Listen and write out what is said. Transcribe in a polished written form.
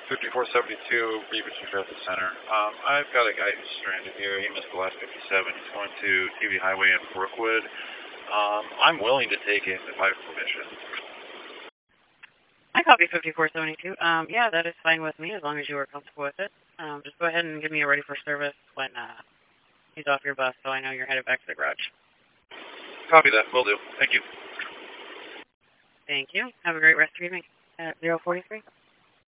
5472, Beaverton Transit Center. I've got a guy who's stranded here. He missed the last 57. He's going to TV Highway in Brookwood. I'm willing to take him if I have permission. I copy 5472. Yeah, that is fine with me as long as you are comfortable with it. Just go ahead and give me a ready for service when he's off your bus so I know you're headed back to the garage. Copy that. Will do. Thank you. Thank you. Have a great rest of your evening. 043.